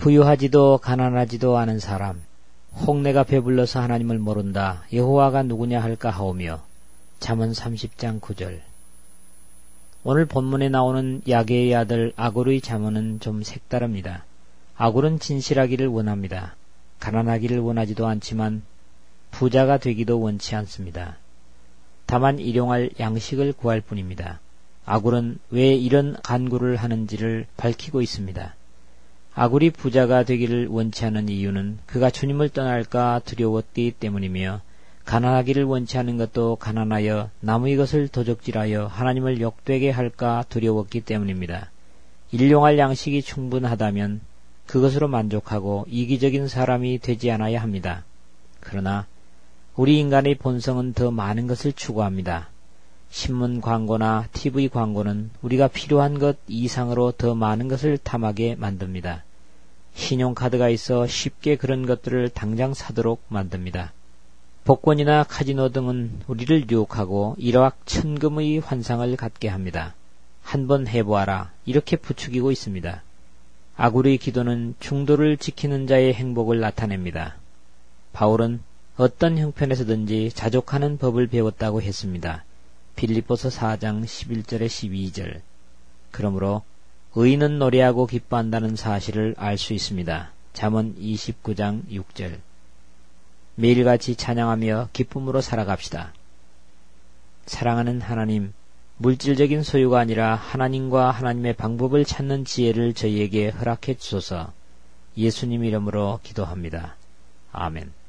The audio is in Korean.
부유하지도 가난하지도 않은 사람, 혹 내가 배불러서 하나님을 모른다. 여호와가 누구냐 할까 하오며. 잠언 30장 9절. 오늘 본문에 나오는 야게의 아들 아굴의 잠언은 좀 색다릅니다. 아굴은 진실하기를 원합니다. 가난하기를 원하지도 않지만 부자가 되기도 원치 않습니다. 다만 일용할 양식을 구할 뿐입니다. 아굴은 왜 이런 간구를 하는지를 밝히고 있습니다. 아굴이 부자가 되기를 원치 않은 이유는 그가 주님을 떠날까 두려웠기 때문이며, 가난하기를 원치 않은 것도 가난하여 남의 것을 도적질하여 하나님을 욕되게 할까 두려웠기 때문입니다. 일용할 양식이 충분하다면 그것으로 만족하고 이기적인 사람이 되지 않아야 합니다. 그러나 우리 인간의 본성은 더 많은 것을 추구합니다. 신문 광고나 TV 광고는 우리가 필요한 것 이상으로 더 많은 것을 탐하게 만듭니다. 신용카드가 있어 쉽게 그런 것들을 당장 사도록 만듭니다. 복권이나 카지노 등은 우리를 유혹하고 일확천금의 환상을 갖게 합니다. 한번 해보아라, 이렇게 부추기고 있습니다. 아굴의 기도는 중도를 지키는 자의 행복을 나타냅니다. 바울은 어떤 형편에서든지 자족하는 법을 배웠다고 했습니다. 빌립보서 4장 11절에 12절. 그러므로 의인은 노래하고 기뻐한다는 사실을 알 수 있습니다. 잠언 29장 6절. 매일같이 찬양하며 기쁨으로 살아갑시다. 사랑하는 하나님, 물질적인 소유가 아니라 하나님과 하나님의 방법을 찾는 지혜를 저희에게 허락해 주소서. 예수님 이름으로 기도합니다. 아멘.